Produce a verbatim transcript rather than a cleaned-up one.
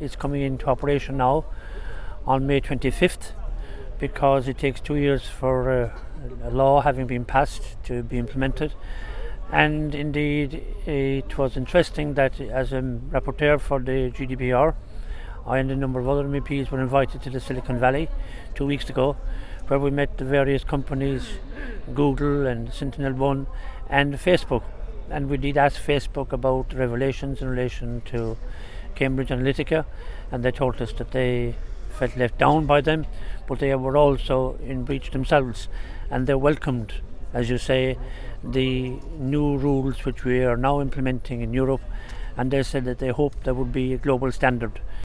is coming into operation now on May twenty-fifth, because it takes two years for uh, a law having been passed to be implemented. And indeed, it was interesting that as a rapporteur for the G D P R, I and a number of other M Ps were invited to the Silicon Valley two weeks ago, where we met the various companies, Google and Sentinel One and Facebook. And we did ask Facebook about revelations in relation to Cambridge Analytica, and they told us that they felt let down by them, but they were also in breach themselves, and they welcomed, as you say, the new rules which we are now implementing in Europe, and they said that they hope there would be a global standard.